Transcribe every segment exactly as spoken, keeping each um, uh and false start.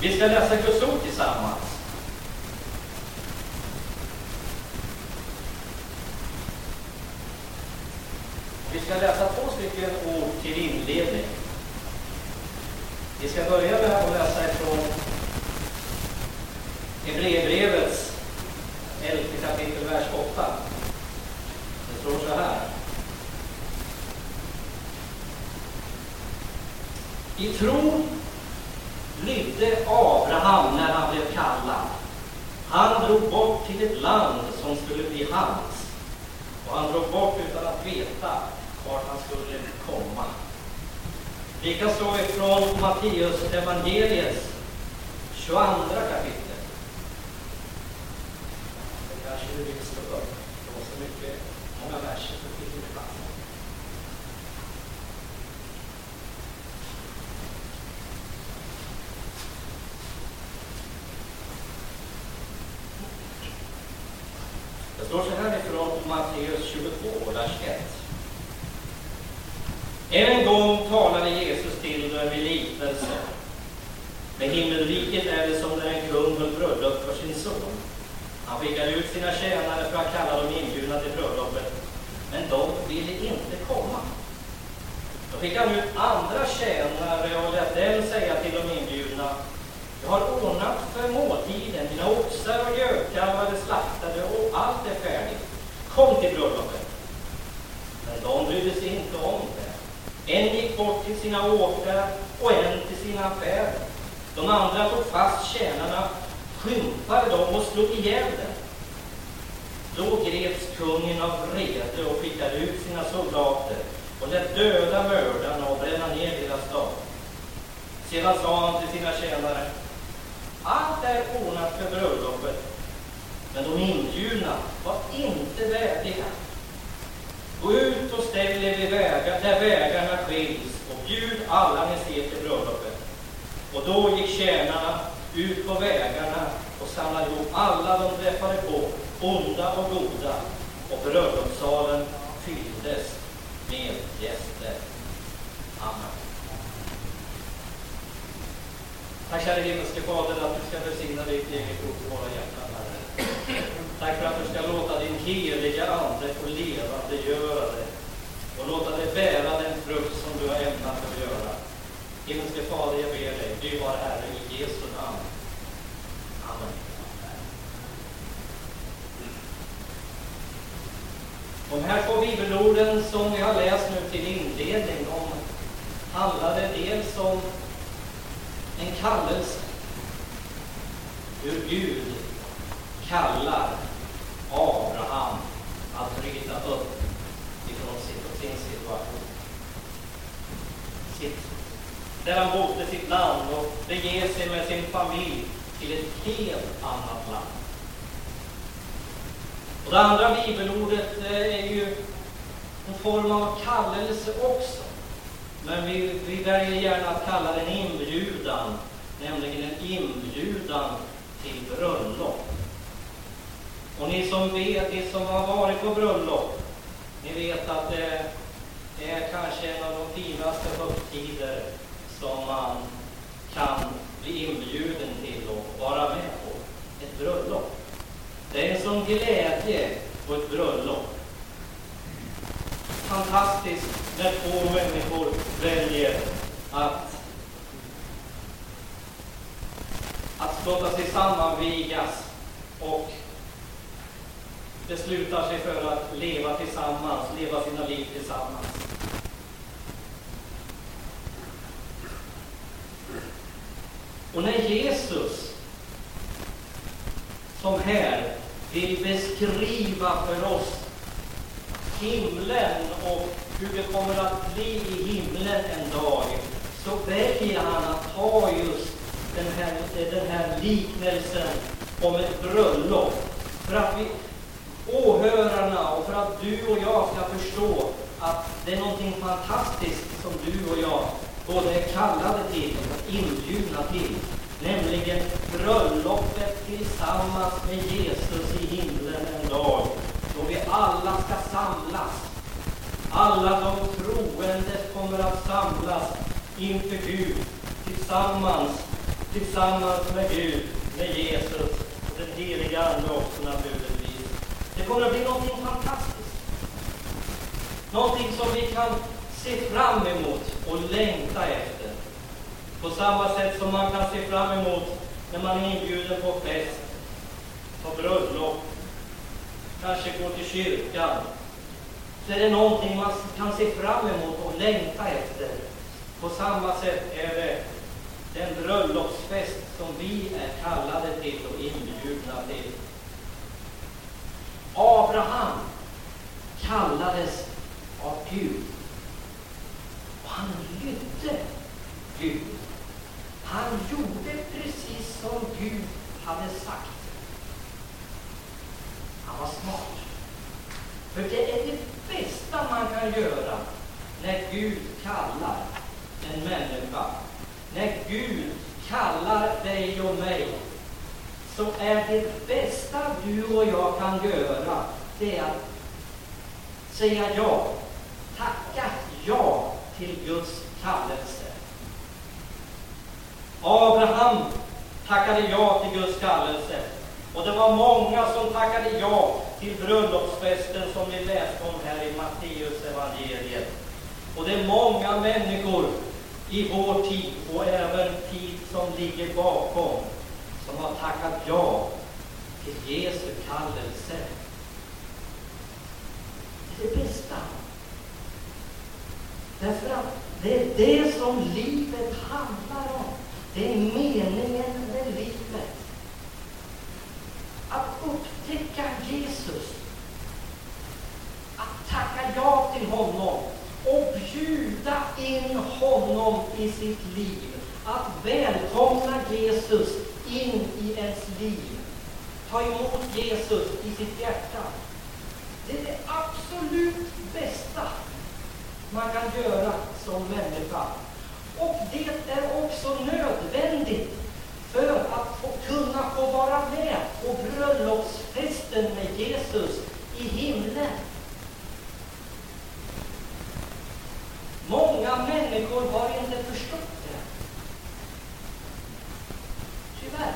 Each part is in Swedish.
Vi ska läsa Guds ord tillsammans. Vi ska läsa två stycken ord till inledning. Vi ska börja med att läsa ifrån Hebreerbrevets elfte kapitel, vers åtta. Det står så här. I tro lydde Abraham när han blev kallad. Han drog bort till ett land som skulle bli hans. Och han drog bort utan att veta vart han skulle komma. Likaså ifrån Matteus evangeliets tjugoandra kapitel. Det kanske du vill stå upp. Det var så mycket, många verser som fick inte plats. Det står så här ifrån Matteus tjugotvå, vers ett. En gång talade Jesus till dem i liknelse. Med himmelriket är det som när en kung höll bröllop för sin son. Han skickade ut sina tjänare för att kalla dem inbjudna till bröllopet. Men de ville inte komma. Då skickade han ut andra tjänare och lät dem säga till de inbjudna: jag har ordnat för måltiden, mina oxar och gödkalvar är slaktade och allt är färdigt. Kom till bröllopet. Men de brydde sig inte om det. En gick bort till sina åkrar och en till sina affärer. De andra tog fast tjänarna, skymfade dem och slog ihjäl dem. Då greps kungen av vrede och skickade ut sina soldater och lät döda mördarna och bränna ner deras stad. Sedan sa han till sina tjänare: allt är ordnat för bröllopet, men de inbjudna var inte värdiga. Gå ut och ställ er vid vägar, där vägarna skiljs och bjud alla ni ser till bröllopet. Och då gick tjänarna ut på vägarna och samlade ihop alla de träffade på, onda och goda, och bröllopssalen fylldes med gäster. Amen. Tack kära himmelske Fader att du ska välsigna ditt eget ord till våra hjärtan, Herre. Tack för att du ska låta din heliga ande få levande göra det och låta det bära den frukt som du har ämnat att göra. Himmelske Fader, jag ber dig, du var Herre i Jesu namn. Amen. De här två bibelorden som vi har läst nu till inledning, de handlade dels om en kallelse. Hur Gud kallar Abraham att bryta upp ifrån sin situation. Sitt, där han bodde sitt land och bege sig med sin familj till ett helt annat land. Och det andra bibelordet är ju en form av kallelse också. Men vi, vi väljer gärna att kalla den inbjudan, nämligen en inbjudan till bröllop. Och ni som vet, ni som har varit på bröllop, ni vet att det, det är kanske en av de finaste högtider som man kan bli inbjuden till och vara med på. Ett bröllop. Det är en sån glädje på ett bröllop. Fantastiskt när två människor väljer att att låta sig sammanvigas och beslutar sig för att leva tillsammans, leva sina liv tillsammans. Och när Jesus som här vill beskriva för oss himlen och hur det kommer att bli i himlen en dag, så väljer han att ta just den här, den här liknelsen om ett bröllop. För att vi, åhörarna, och för att du och jag ska förstå att det är någonting fantastiskt som du och jag både är kallade till och inbjudna till. Nämligen bröllopet tillsammans med Jesus i himlen en dag, då vi alla ska samlas. Alla de troende kommer att samlas inför Gud tillsammans tillsammans med Gud, med Jesus och den heliga Ande också naturligtvis. Det kommer att bli någonting fantastiskt. Någonting som vi kan se fram emot och längta efter. På samma sätt som man kan se fram emot när man är inbjuden på fest, på bröllop, kanske går till kyrkan. Så är det någonting man kan se fram emot och längta efter. På samma sätt är det den bröllopsfest som vi är kallade till och inbjudna till. Abraham kallades av Gud. Och han lydde Gud. Han gjorde precis som Gud hade sagt. Han var smart. För det är det bästa man kan göra när Gud kallar en människa. När Gud kallar dig och mig, så är det bästa du och jag kan göra, det är att säga ja. Tacka ja till Guds kallelse. Abraham tackade ja till Guds kallelse. Och det var många som tackade ja till bröllopsfesten som vi läste om här i Matteus evangeliet. Och det är många människor i vår tid och även tid som ligger bakom som har tackat ja till Jesu kallelse. Det är det bästa. Därför att det är det som livet handlar om. Det är meningen med livet. Att upptäcka Jesus. Att tacka ja till honom. Och bjuda in honom i sitt liv. Att välkomna Jesus in i ens liv. Ta emot Jesus i sitt hjärta. Det är det absolut bästa man kan göra som människa. Och det är också nödvändigt för att få kunna få vara med på bröllopsfesten med Jesus i himlen. Många människor har inte förstått det. Tyvärr.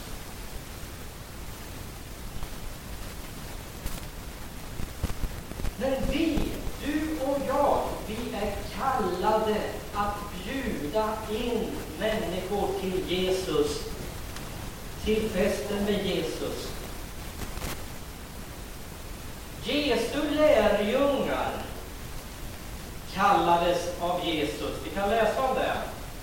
Men vi, du och jag, vi är kallade att bjuda in människor till Jesus. Till festen med Jesus. Jesu lärjungar kallades av Jesus. Vi kan läsa om det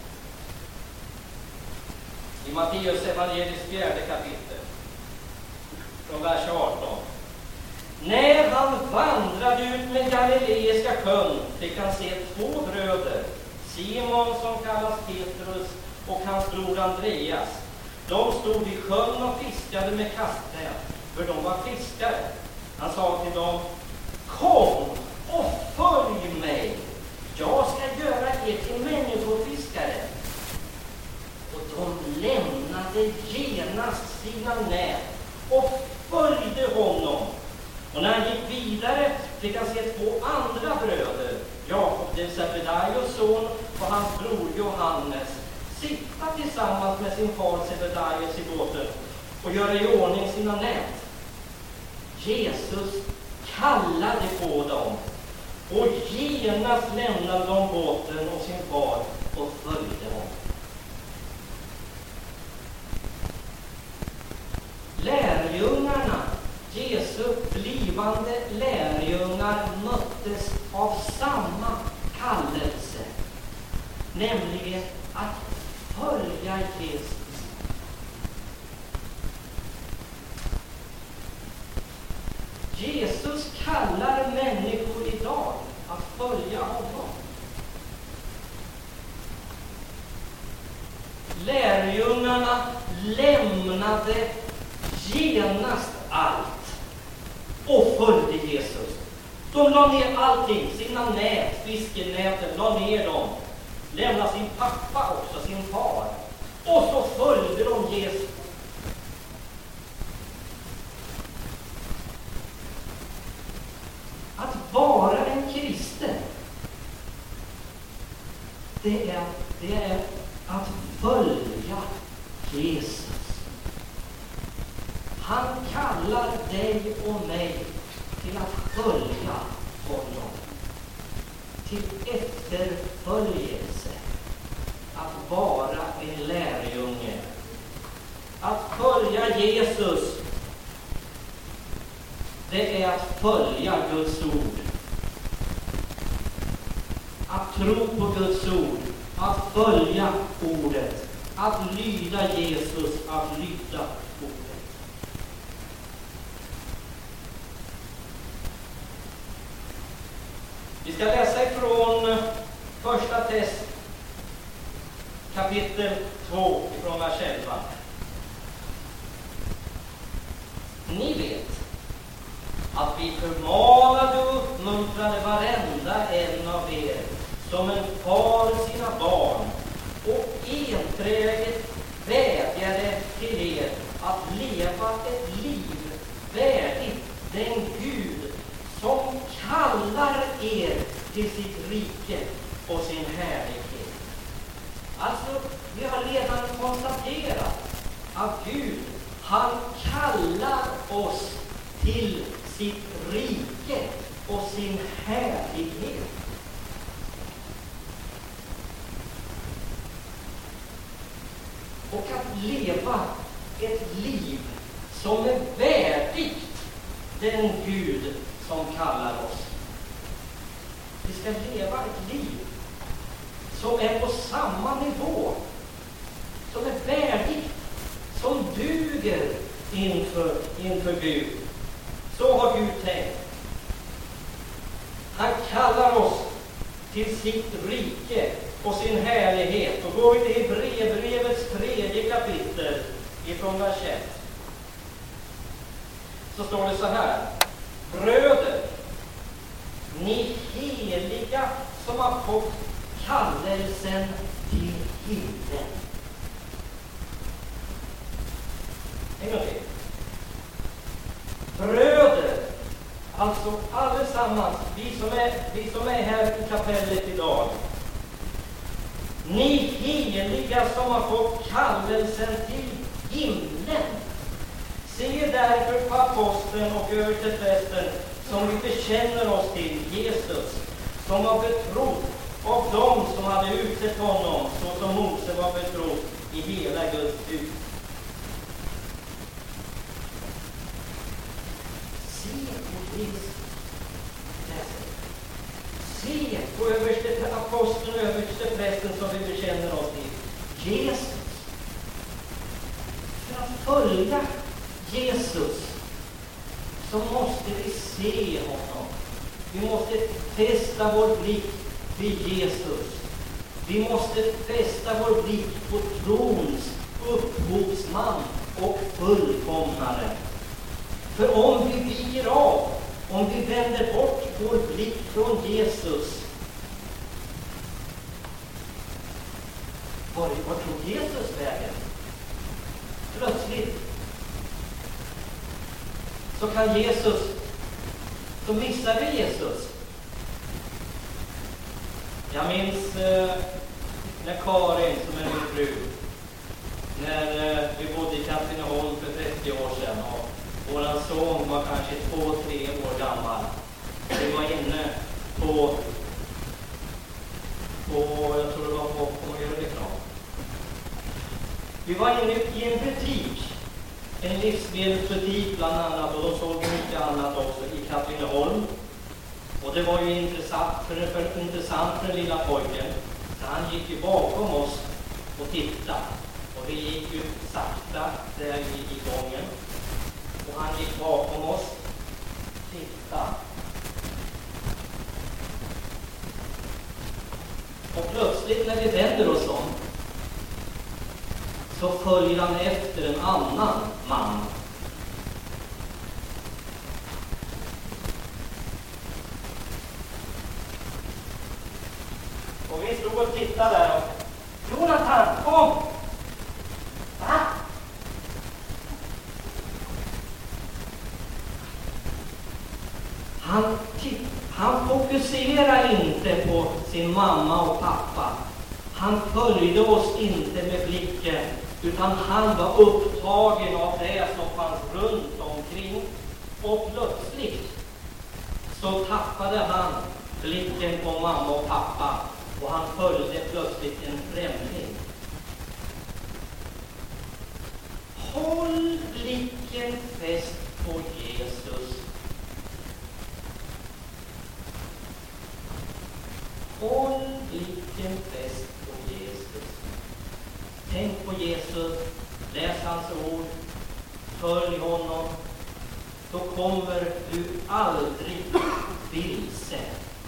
i Matteus evangeliets fjärde kapitel från vers arton. När han vandrade ut med Galileiska sjön fick han se två bröder, Simon som kallas Petrus och hans bror Andreas. De stod i sjön och fiskade med kastnät, för de var fiskare. Han sa till dem: kom och följ mig. Jag ska göra er till människofiskare. Och de lämnade genast sina nät och följde honom. Och när han gick vidare fick han se två andra bröder, Jakob den Sebedaios son och hans bror Johannes, sitta tillsammans med sin far Sebedaios i båten och göra i ordning sina nät. Jesus kallade på dem, och genast lämnade de båten och sin far och följde honom. Lärjungarna, Jesu blivande lärjungar, möttes av samma kallelse, nämligen att följa Jesus. Jesus kallar människor idag att följa honom. Lärjungarna lämnade genast allt och följde Jesus. De la ner allting, sina nät, fiskenäten, la ner dem. Lämnade sin pappa också, sin far. Och så följde de Jesus. Att vara en kristen, det är, det är att följa Jesus. Han kallar dig och mig till att följa honom. Till efterföljelse. Att vara en lärjunge. Att följa Jesus, det är att följa Guds ord. Att tro på Guds ord. Att följa ordet. Att lyda Jesus. Att lyda ordet. Vi ska läsa ifrån första test kapitel två ifrån vers elva. Ni vet att vi förmanade och uppmuntrade varenda en av er som en far sina barn och enträget vädjade till er att leva ett liv värdigt den Gud som kallar er till sitt rike och sin härlighet. Alltså, vi har redan konstaterat att Gud, han kallar oss till sitt rike och sin härlighet. Och att leva ett liv som är värdigt den Gud som kallar oss. Vi ska leva ett liv som är på samma nivå, som är värdigt, som duger inför, inför Gud. Så har Gud tänkt. Han kallar oss till sitt rike och sin härlighet. Och går vi till Hebreerbrevets tredje kapitel ifrån vers ett. Så står det så här. Bröder, ni heliga som har fått kallelsen till himlen. En gång till. Bröder, alltså allesammans, vi som är, vi som är här i kapellet idag. Ni heliga som har fått kallelsen till himlen. Se därför på aposteln och översteprästen som vi bekänner oss till, Jesus, som var betrodd av dem som hade utsett honom, så som Mose var betrodd i hela Guds hus. Se på Jesus. Se på överste, aposteln och översteprästen som vi bekänner oss till, Jesus. För att följa Jesus så måste vi se honom. Vi måste fästa vår blick vid Jesus. Vi måste fästa vår blick på trons upphovsman och fullkomnare. För om vi viker av, om vi vänder bort vår blick från Jesus, var, var tog Jesus vägen? Plötsligt så kan Jesus, så missar vi Jesus. Jag minns eh, när Karin, som är min fru, när eh, vi bodde i Katrineholm för trettio år sedan och våran son var kanske två, tre år gammal. Vi var inne på, på jag tror det var på, på Görekram. Vi var inne i en butik. En livsmedelsbutik bland annat, och då såg vi mycket annat också i Katrineholm. Och det var ju intressant för, för, intressant för den lilla pojken. Så han gick ju bakom oss och tittade. Och vi gick ju sakta där i, i gången. Och han gick bakom oss. Titta. Och plötsligt när vi vänder oss om, så följer han efter en annan man. Och vi stod och tittade där och Jonathan, kom! Va? Han, han fokuserar inte på sin mamma och pappa. Han följde oss inte med blicken, Utan han var upptagen av det som fanns runt omkring. Och plötsligt så tappade han blicken på mamma och pappa. Och han följde plötsligt en främling. Håll blicken fäst på Jesus. Håll blicken fäst på Jesus. Tänk på Jesus, läs hans ord, följ honom. Då kommer du aldrig vilse.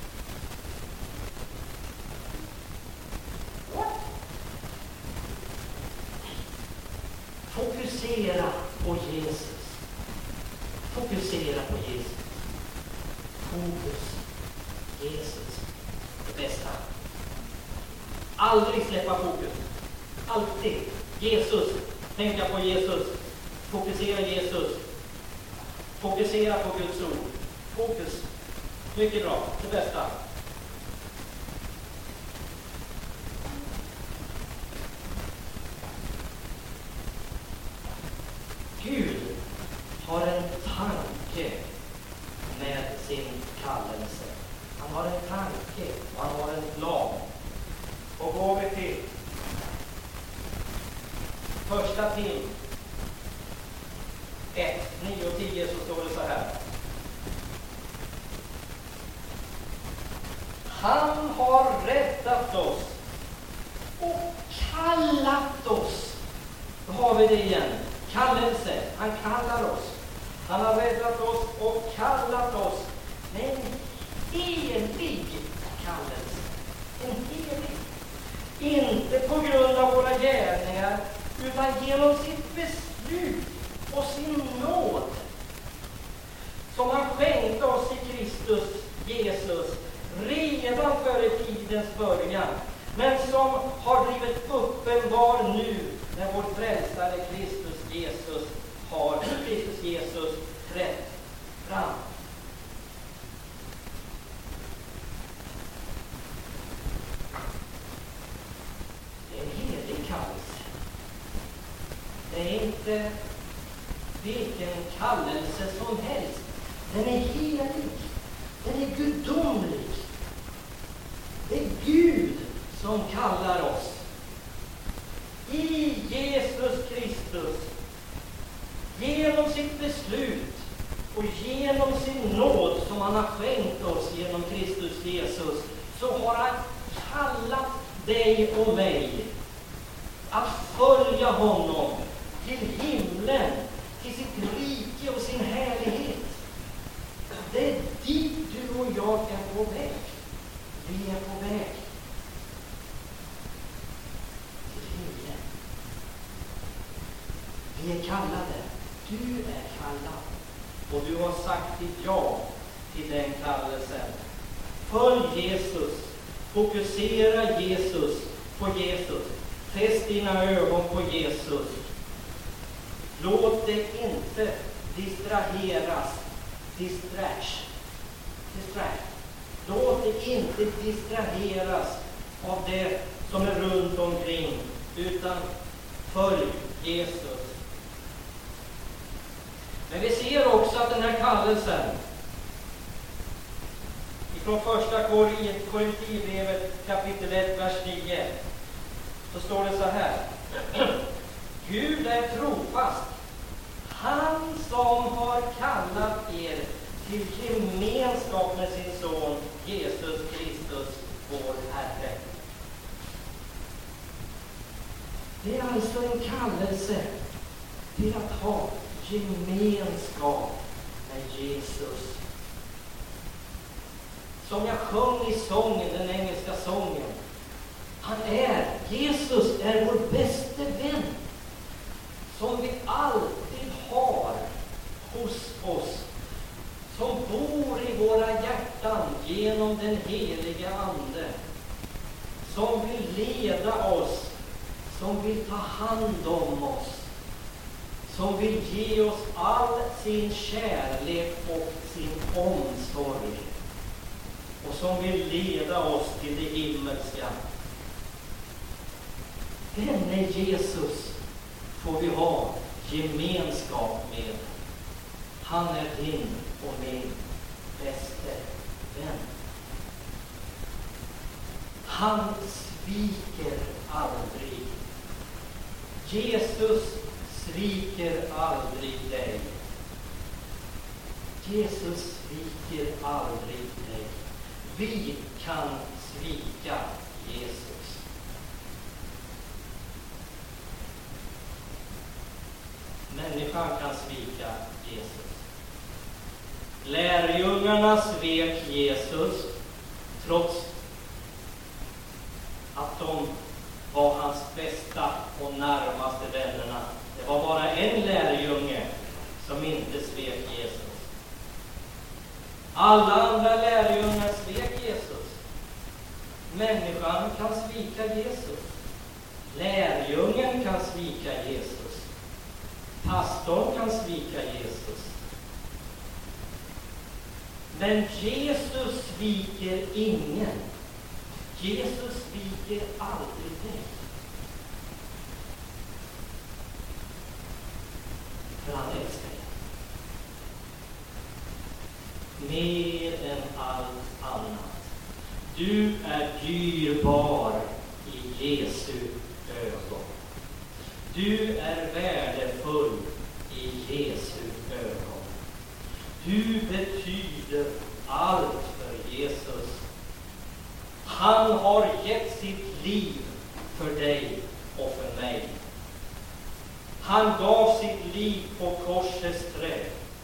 Fokusera på Jesus. Fokusera på Jesus. Fokus. Jesus. Det bästa. Aldrig släppa fokus. Alltid. Jesus. Tänka på Jesus. Fokusera Jesus. Fokusera på Guds ord. Fokus. Mycket bra. Det bästa. Gud har en tanke med sin kallelse. Han har en tanke och han har en plan. Och går vi till första Tim ett, nio och tio så står det så här. Han har räddat oss och kallat oss. Då har vi det igen. Kallelse. Han kallar oss. Han har räddat oss och kallat oss. En helig kallelse. En helig. Inte på grund av våra gärningar, utan genom sitt beslut och sin nåd. Som han skänkte oss i Kristus Jesus redan före tidens början. Men som har blivit uppenbar nu när vår frälsare Kristus Jesus har Kristus Jesus trätt fram. Det är en helig kallelse. Det är inte vilken kallelse som helst. Den är helig. Den är gudomlig. Det är Gud som kallar oss. I Jesus Kristus, genom sitt beslut och genom sin nåd som han har skänkt oss genom Kristus Jesus, så har han kallat dig och mig att följa honom till himlen, till sitt rike och sin härlighet. Det är dit du och jag är på väg. Vi är på väg. Vi är kallade. Du är kallad. Och du har sagt ditt ja till den kallelsen. Följ Jesus. Fokusera Jesus på Jesus. Fäst dina ögon på Jesus. Låt dig inte distraheras. Distract. Distract. Låt dig inte distraheras av det som är runt omkring. Utan följ Jesus. Men vi ser också att den här kallelsen från första Korinthierbrevet kapitel ett, vers nio, så står det så här. Gud är trofast. Han som har kallat er till gemenskap med sin son Jesus Kristus, vår Herre. Det är alltså en kallelse till att ha gemenskap med Jesus. Som jag sjöng i sången, den engelska sången. Han är, Jesus är vår bäste vän. Som vi alltid har hos oss. Som bor i våra hjärtan genom den heliga Ande. Som vill leda oss. Som vill ta hand om oss. Som vill ge oss all sin kärlek och sin omsorg. Och som vill leda oss till det himmelska. Denne Jesus får vi ha gemenskap med. Han är din och min bäste vän. Han sviker aldrig. Jesus sviker aldrig dig. Jesus sviker aldrig dig. Vi kan svika Jesus. Människan kan svika Jesus. Lärjungarna svek Jesus trots att de var hans bästa och närmaste vännerna. Det var bara en lärjunge som inte svek Jesus. Alla andra lärjungar svek Jesus. Människan kan svika Jesus. Lärjungen kan svika Jesus. Pastorn kan svika Jesus. Men Jesus sviker ingen. Jesus sviker aldrig dig. För han älskar dig. Mer än allt annat. Du är dyrbar i Jesu ögon. Du är värdefull i Jesu ögon. Du betyder allt för Jesus. Han har gett sitt liv för dig och för mig. Han gav sitt liv på korsets träd.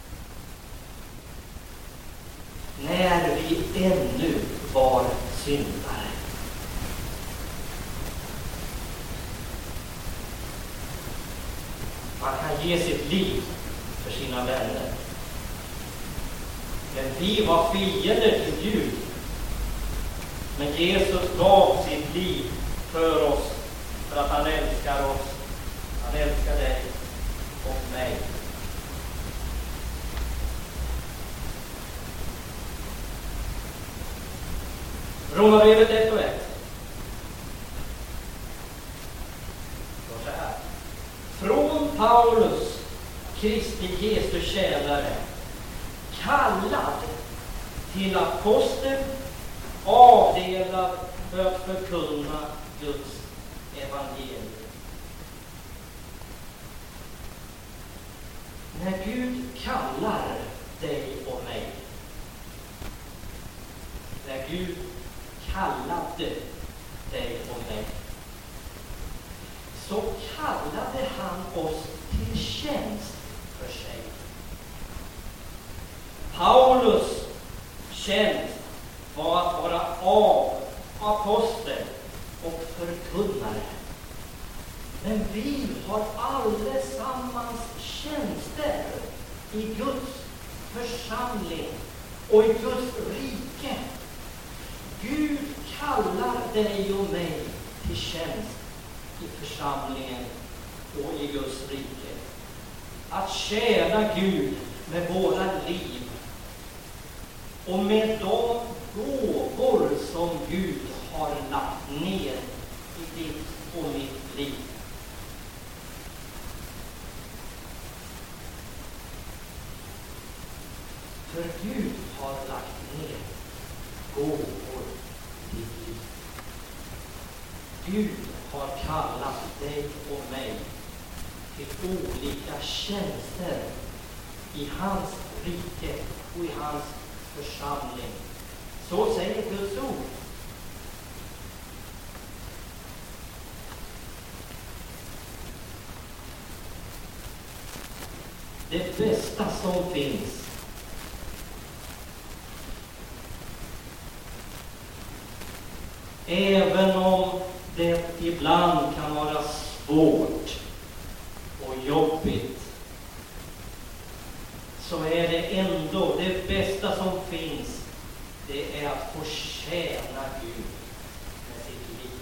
När vi ännu var syndare. Man kan ge sitt liv för sina vänner. Men vi var fiender till Gud. Men Jesus gav sitt liv för oss för att han älskar oss. Han älskar dig och mig. Romarbrevet ett och ett. Så här. Från Paulus, Kristi Jesu tjänare, kallad till apostel, avdelad för att förkunna Guds evangelium. När Gud kallar dig och mig, när Gud kallade dig och mig, så kallade han oss till tjänst för sig. Paulus tjänst var att vara av apostel och förkunnare. Men vi har allesammans tjänster i Guds församling och i Guds rike. Gud kallar dig och mig till tjänst i församlingen och i Guds rike. Att tjäna Gud med våra liv och med de gåvor som Gud har lagt ner i ditt och mitt liv. För Gud har lagt ner gåvor i ditt liv. Gud har kallat dig och mig till olika tjänster i hans rike och i hans församling. Så säger Guds ord. Det bästa som finns även om det ibland kan vara svårt och jobbigt, så är det ändå det bästa som finns. Det är att få tjäna Gud med sitt liv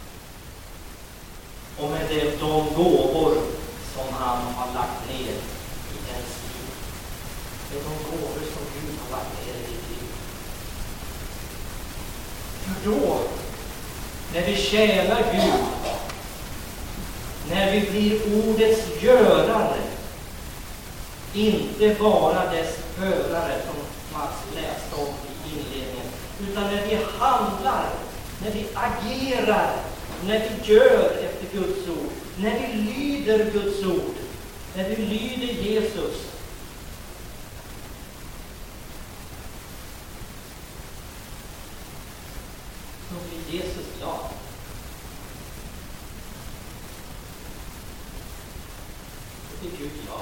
och med det, de gåvor som han har lagt ner i ens liv. Det är de gåvor som Gud har lagt ner i ditt liv. För då, när vi tjänar Gud, när när vi blir ordets görare, inte bara dess hörare som Mats läste om i inledningen, utan när vi handlar, när vi agerar, när vi gör efter Guds ord, när vi lyder Guds ord, när vi lyder Jesus. Då blir Jesus glad. Då blir Gud glad.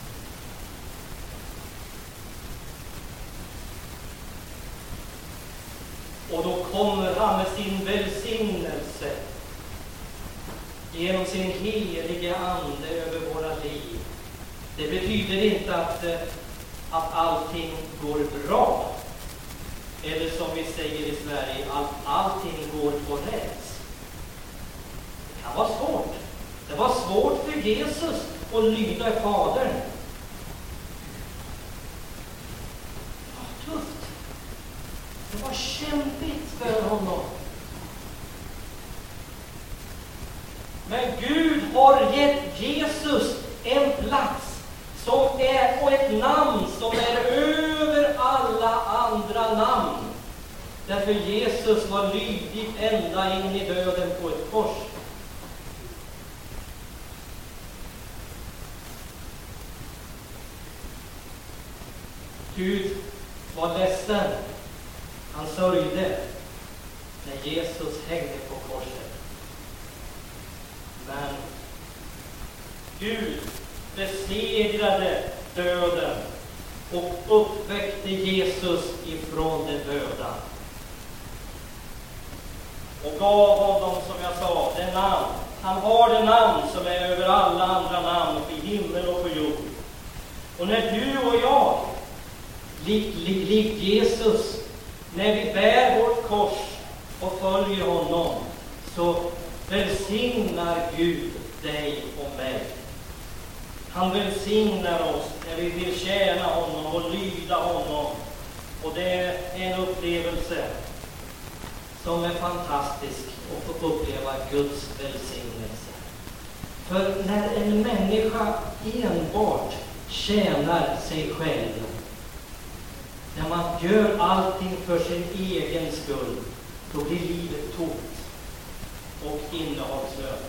Och då kommer han med sin välsignelse genom sin helige ande över våra liv. Det betyder inte att, att allting går bra. Eller som vi säger i Sverige, att allting går på rätt. Det kan vara svårt. Det var svårt för Jesus att lyda Fadern. Det var tufft. Det var kämpigt för honom. Men Gud har gett Jesus en plats som är, och ett namn som är över alla andra namn. Därför Jesus var lydig ända in i döden på ett kors. Gud var ledsen. Han sörjde när Jesus hängde på korset. Men Gud besegrade döden och uppväckte Jesus ifrån de döda. Och gav honom, som jag sa, det namn. Han har det namn som är över alla andra namn i himmel och på jord. Och när du och jag, likt li, li, Jesus, när vi bär vårt kors och följer honom, så välsignar Gud dig och mig. Han välsignar oss när vi vill tjäna honom och lyda honom. Och det är en upplevelse som är fantastisk att få uppleva Guds välsignelse. För när en människa enbart tjänar sig själv, när man gör allting för sin egen skull, då blir livet tomt och innehållslöst.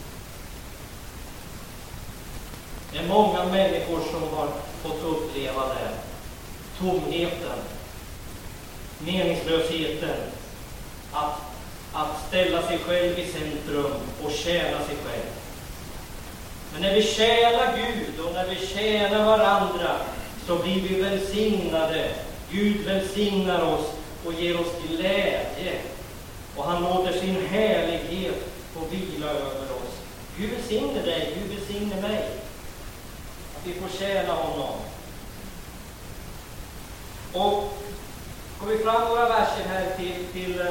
Det är många människor som har fått uppleva det. Tomheten, meningslösheten, att, att ställa sig själv i centrum och tjäna sig själv. Men när vi tjänar Gud och när vi tjänar varandra, så blir vi välsignade. Gud välsignar oss och ger oss glädje. Och han låter sin härlighet få vila över oss. Gud välsigne dig, Gud välsigne mig. Att vi får tjäna honom. Och går vi fram några verser här till, till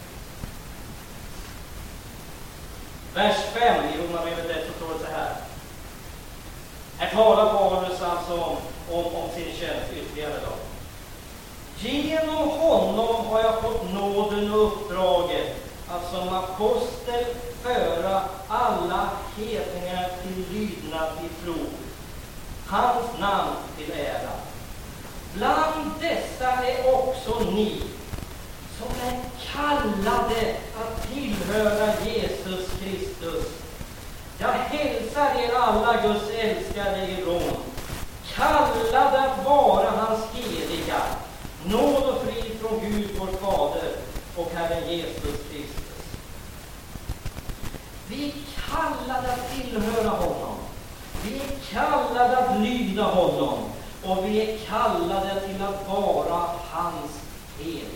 vers fem i Romarbrevet ett, så står det så här. Här talar Paulus alltså om, om, om sin tjänst ytterligare då. Genom honom har jag fått nåden och uppdraget att som apostel föra alla hedningar till lydnad i tro, hans namn till ära. Bland dessa är också ni som är kallade att tillhöra Jesus Kristus. Jag hälsar er alla Guds älskade i Rom, kallade att vara hans heliga. Nåd och frid från Gud vår Fader och Herren Jesus Kristus. Vi är kallade att tillhöra honom. Vi är kallade att lyda honom. Och vi är kallade till att vara hans heliga.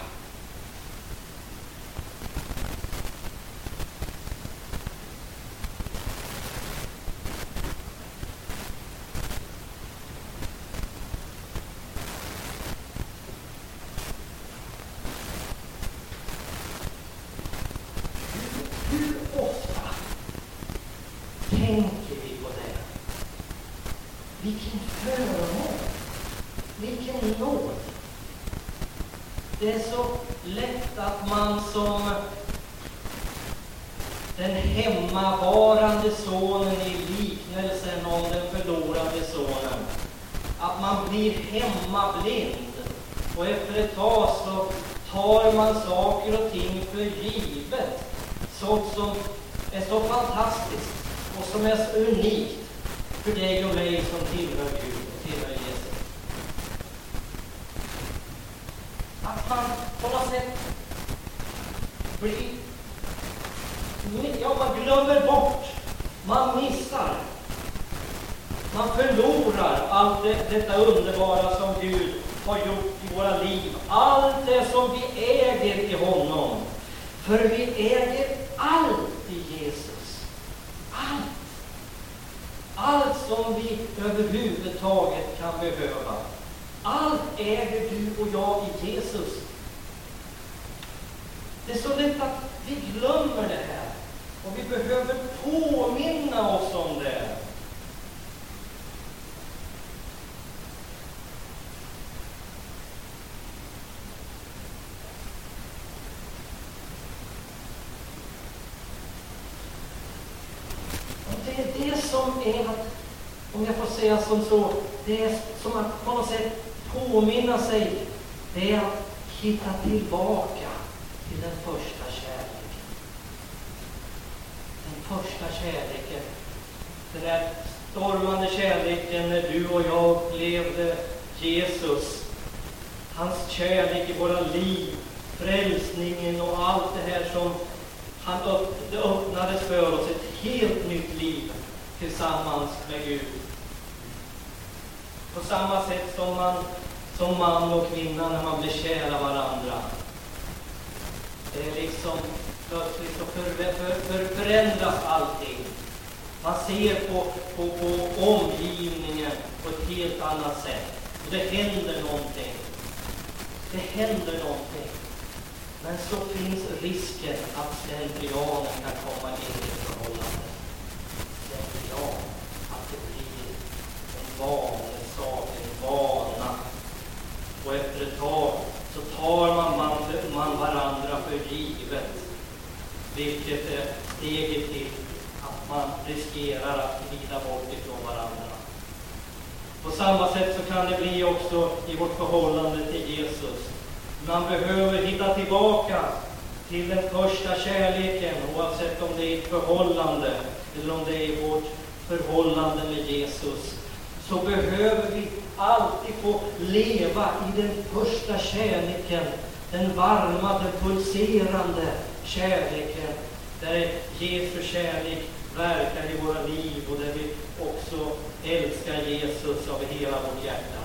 Hur ofta tänker vi på det? Vilken förmån, vilken nåd. Det är så lätt att man som den hemmavarande sonen i liknelsen om den förlorade sonen. Att man blir hemmablind. Och efter ett tag så tar man saker och ting för givet. Sånt som är så fantastiskt och som är så unikt för dig och mig som tillhör Gud och tillhör Jesus. Att man på något sätt blir... Ja, man glömmer bort. Man missar. Man förlorar allt det, detta underbara som Gud har gjort i våra liv. Allt det som vi äger i honom. För vi äger allt i Jesus. Allt. Allt som vi överhuvudtaget kan behöva. Allt äger du och jag i Jesus. Det är så lätt att vi glömmer det här. Och vi behöver påminna oss om det. Och det är det som är att, om jag får säga som så, det är som att på något sätt påminna sig. Det är att hitta tillbaka till den första kärleken. Den första kärleken. Den där stormande kärleken när du och jag upplevde Jesus. Hans kärlek i våra liv. Frälsningen och allt det här som han öpp- det öppnades för oss. Ett helt nytt liv tillsammans med Gud. På samma sätt som man som man och kvinna när man blir kära varandra. Det är liksom plötsligt så för, för, för, förändras allting. Man ser på, på, på omgivningen på ett helt annat sätt. Och det händer någonting. Det händer någonting. Men så finns risken att slentrianen kan komma in i förhållandet. Slentrian. Att det blir en vanlig sak, en vana. Och efter ett tag så tar man, man, man varandra för givet. Vilket är steget till att man riskerar att glida bort ifrån varandra. På samma sätt så kan det bli också i vårt förhållande till Jesus. Man behöver hitta tillbaka till den första kärleken, oavsett om det är ett förhållande eller om det är vårt förhållande med Jesus. Så behöver vi alltid få leva i den första kärleken, den varma, den pulserande kärleken, där Jesu kärlek verkar i våra liv och där vi också älskar Jesus av hela vårt hjärta.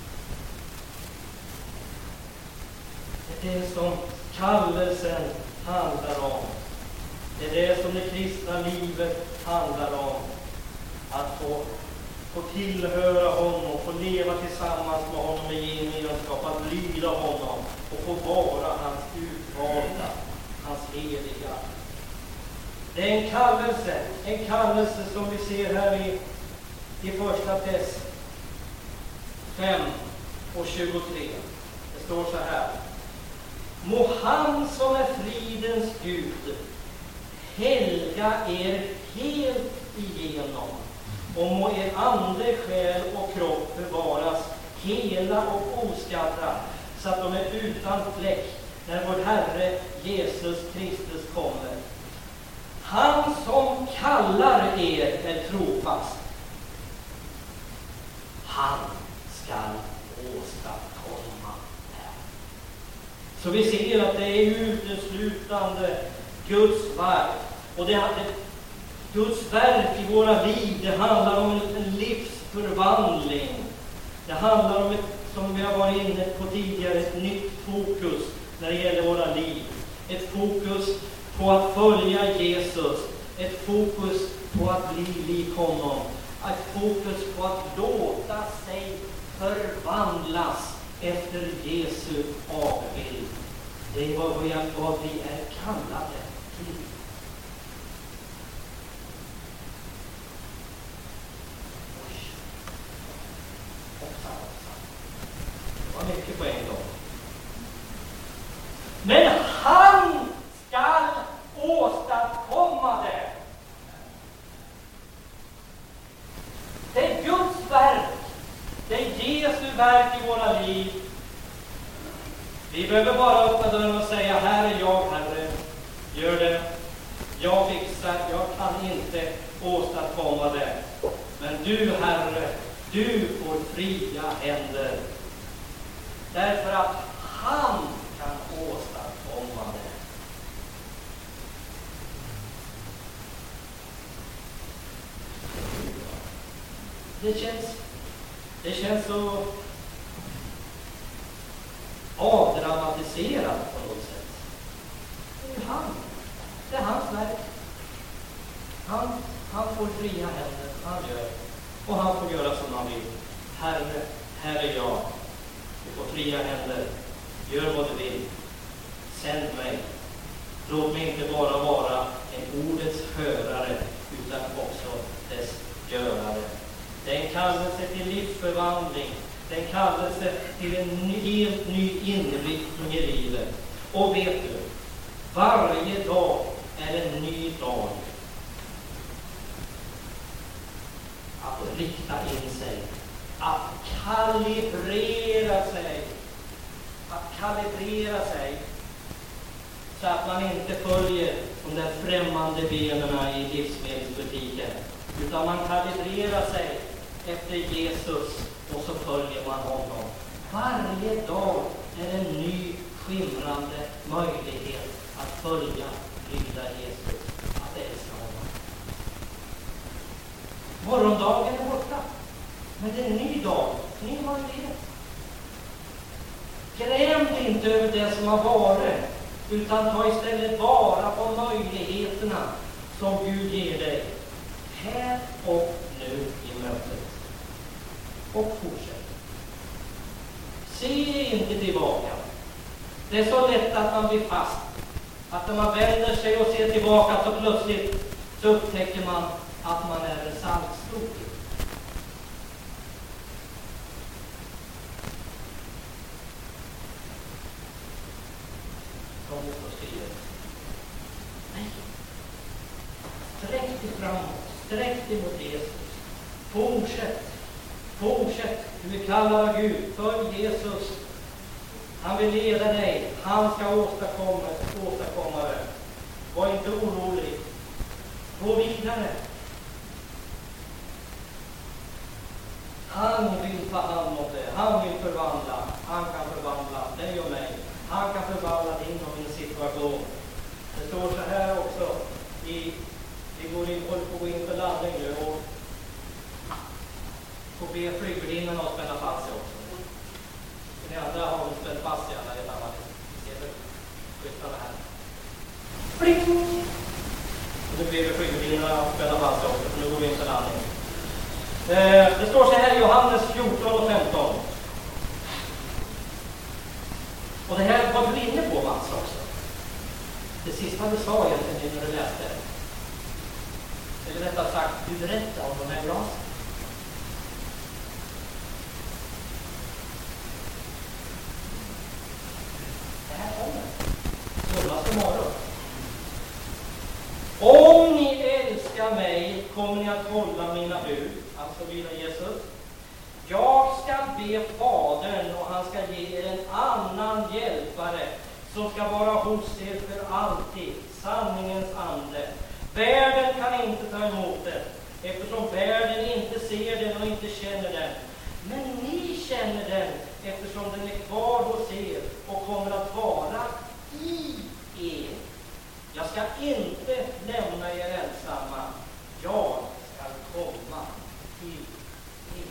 Det är det som kallelsen handlar om. Det är det som det kristna livet handlar om. Att få, få tillhöra honom, få leva tillsammans med honom i gemenskap, att lyda honom och få vara hans utvalda, hans heliga. Det är en kallelse, en kallelse som vi ser här i, i första Tess fem och tjugotre. Det står så här. Må han som är fridens Gud helga er helt igenom, och må er ande, själ och kropp bevaras hela och oskadda, så att de är utan fläck när vår Herre Jesus Kristus kommer. Han som kallar er är trofast. Han skall åstadkomma det. Så vi ser att det är uteslutande Guds verk. Och det är Guds verk i våra liv. Det handlar om en livsförvandling. Det handlar om, ett, som vi har varit inne på tidigare, ett nytt fokus när det gäller våra liv. Ett fokus på att följa Jesus. Ett fokus på att bli lik honom. Ett fokus på att låta sig förvandlas efter Jesu avbild. Det är vad vi är, vad vi är kallade till. Det var mycket på en gång. Men han skall åstadkomma verk i våra liv. Vi behöver bara öppna dörren och säga: här är jag, Herre. Gör det. Jag fixar, jag kan inte åstadkomma det. Men du, Herre, du får fria händer. Därför att han kan åstadkomma det. Det känns, det känns så avdramatiserat på något sätt. Det är ju han. Det är hans verk. Han, han får fria händer. Han gör. Och han får göra som han vill. Herre, här är jag. Du får fria händer. Gör vad du vill. Sänd mig. Låt mig inte bara vara en ordets hörare, utan också dess görare. Det är en kallelse till livsförvandling. Det är en kallelse till en helt ny inriktning i livet. Och vet du, varje dag är en ny dag att rikta in sig, att kalibrera sig, att kalibrera sig så att man inte följer de där främmande benen i livsmedelsbutiken, utan man kalibrerar sig efter Jesus och så följer man honom. Varje dag är en ny skimrande möjlighet att följa, lyda Jesus, att älska honom. Morgondagen är borta, men det är en ny dag, en ny möjlighet. Gräm dig inte över det som har varit, utan ta istället vara på möjligheterna som Gud ger dig här och nu i mötet. Och fortsätt. Se inte tillbaka. Det är så lätt att man blir fast. Att när man vänder sig och ser tillbaka så plötsligt så upptäcker man att man är en saltstokig. Som också skriver. Nej. Sträck dig framåt. Sträck dig mot Jesus. Fortsätt. Fortsätt. Du är kallad av Gud. Följ Jesus. Han vill leda dig. Han ska åstadkomma, åstadkomma det. Var inte orolig. Gå vidare. Han vill ta hand om det. Han vill förvandla. Han kan förvandla dig och mig. Han kan förvandla din och min situation. Det står så här också. I, vi går in, håller på att gå in för landning nu. Och får be flygvärdinnorna att spänna fast sig också. Ni andra har väl spänt fast sig alla redan. Vi ser det. Skjuta det här. Pling! Och nu ber vi flygvärdinnorna att spänna fast sig också. För nu går vi in för landning. Eh, det står så här i Johannes fjorton och femton. Och det här var du inne på, Mats, också. Det sista du sa egentligen när du läste. Eller rättare sagt, du berättade om de här glasen. Det här kommer. Söndags morgon. Om ni älskar mig kommer ni att hålla mina bud. Alltså lyda Jesus. Jag ska be Fadern och han ska ge er en annan hjälpare som ska vara hos er för alltid. Sanningens ande. Världen kan inte ta emot det, eftersom världen inte ser den och inte känner den. Men ni känner den, eftersom den är kvar hos er och kommer att vara i er. Jag ska inte lämna er ensamma. Jag ska komma till er.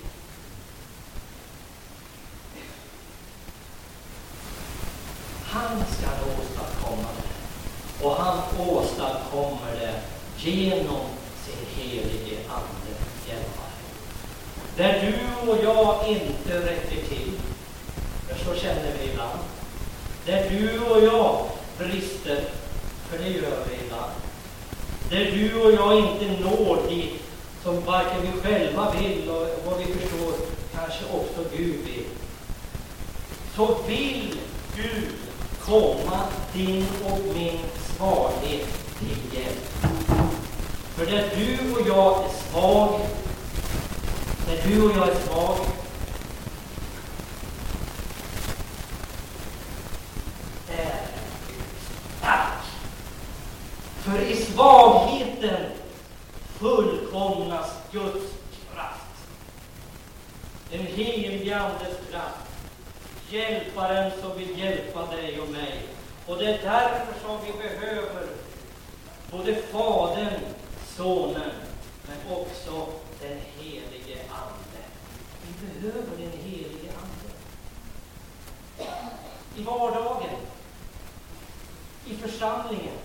Han ska åstadkomma det. Och han åstadkommer det genom sin helige ande hjälpare. Där du och jag inte räcker till, för så känner vi ibland. Där du och jag brister, för det gör vi ibland. Där du och jag inte når dit som varken vi själva vill och vad vi förstår kanske också Gud vill. Så vill Gud komma din och min svaghet till hjälp. För där du och jag är svag, när du och jag är svag, Guds kraft. Den helige Andes kraft. Hjälparen som vill hjälpa dig och mig. Och det är därför som vi behöver både Fadern, Sonen, men också den helige Ande. Vi behöver den helige Ande. I vardagen, i församlingen,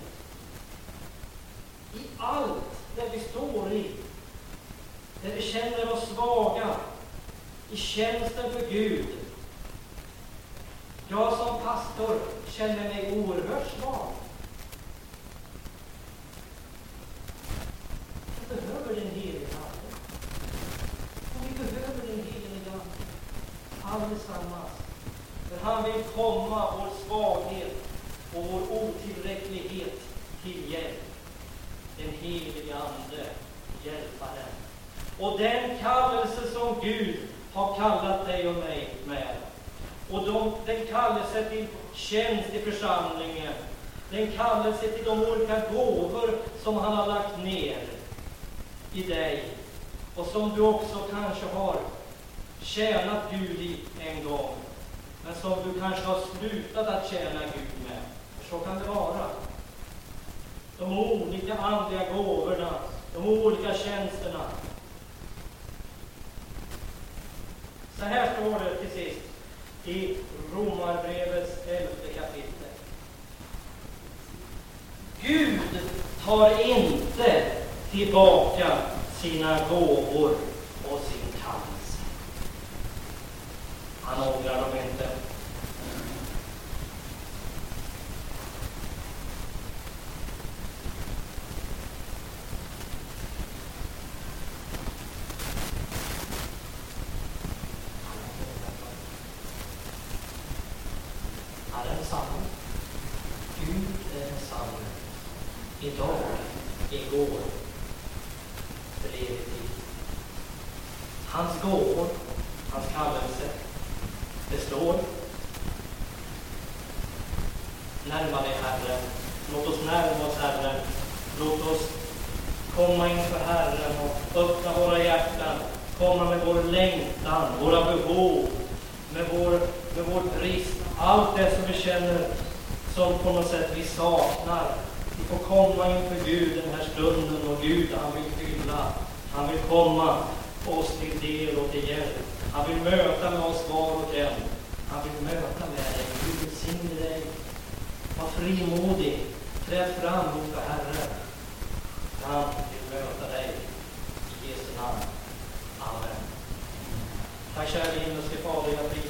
i allt där vi står i, där vi känner oss svaga, i tjänsten för Gud. Jag som pastor känner mig oerhört svag. Vi behöver den helige Ande. Och vi behöver den helige Ande. Allesammans. För han vill komma vår svaghet och vår otillräcklighet till hjälp. Den helige Ande hjälpa den. Och den kallelse som Gud har kallat dig och mig med. Och de, den kallelse till tjänst i församlingen. Den kallelse till de olika gåvor som han har lagt ner i dig. Och som du också kanske har tjänat Gud i en gång. Men som du kanske har slutat att tjäna Gud med. För så kan det vara. De olika andliga gåvorna. De olika tjänsterna. Så här står det till sist. I Romarbrevets elfte kapitel. Gud tar inte tillbaka sina gåvor och sin kallelse. Han ångrar dem inte. Idag, igår, för evigt tid. Hans gåvor, hans kallelse, består. Närma dig Herren. Låt oss närma oss Herren. Låt oss komma inför Herren och öppna våra hjärtan. Komma med vår längtan, våra behov, med vår, med vår brist. Allt det som vi känner som på något sätt vi saknar. Vi får komma inför Gud den här stunden och Gud, han vill fylla. Han vill komma oss till del och till hjälp. Han vill möta med oss var och en. Han vill möta med dig. Gud välsigne dig. Var frimodig. Träd fram inför Herren. Han vill möta dig. I Jesu namn. Amen. Tack kära himmelske Fader.